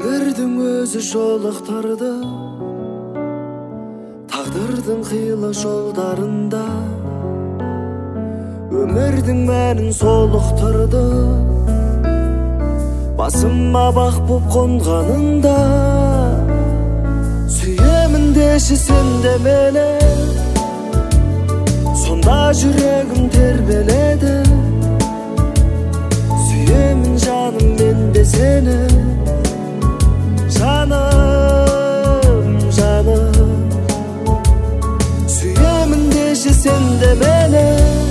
Өмірдің өзі жолықтырды, тағдырдың қилы жолдарында. Өмірдің мәнін солықтырды, басыма бақ боп қонғаныңда. Сүйемін деші сен де мені, сонда жүрегім тербеледі. Сүйемін жаным мен де сені, жаным, жаным. Сүйемін деші сен де мені,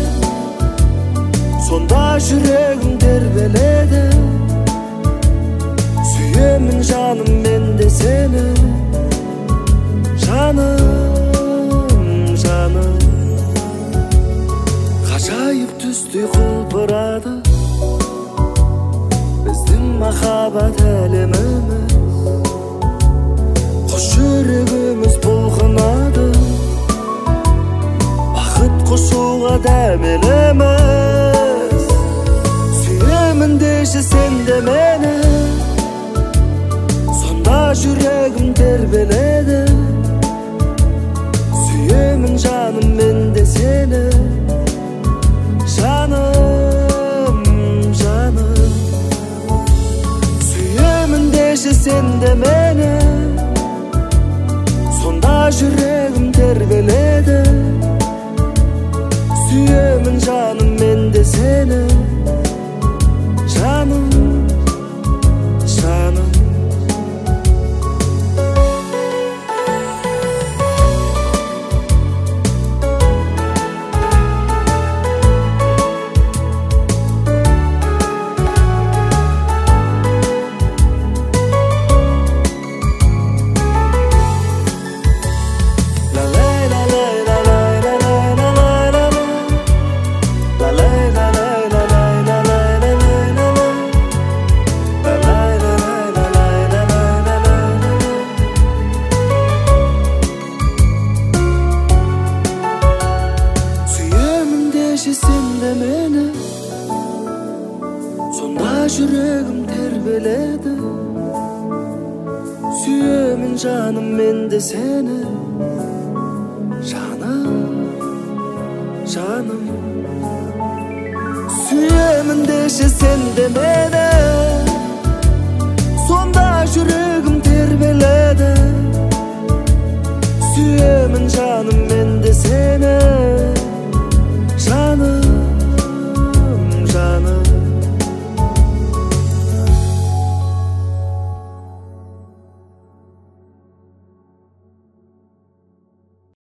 сонда жүрегім тербеледі. Сүйемін жаным мен де сені, жаным, жаным. Ғажайып түсті құлпырады біздің махаббат әлеміміз. Қос жүрегіміз бұлқынады, бақыт қосуға дәмеліміз. Сүйемін деші сен де мені, сонда жүрегім тербеледі. Сүйемін жаным мен де сені, жаным, жаным. Сүйемін деші сен де мені, сонда жүрегім тербеледі. Сүйемін жаным мен де сені, жаным, жаным. Сен де мені, сонда жүрегім тербеледі. Сүйемін жаным мен де сені, жаным, жаным. Сүйемін деші сен де мені, сонда жүрегім тербеледі. Сүйемін жаным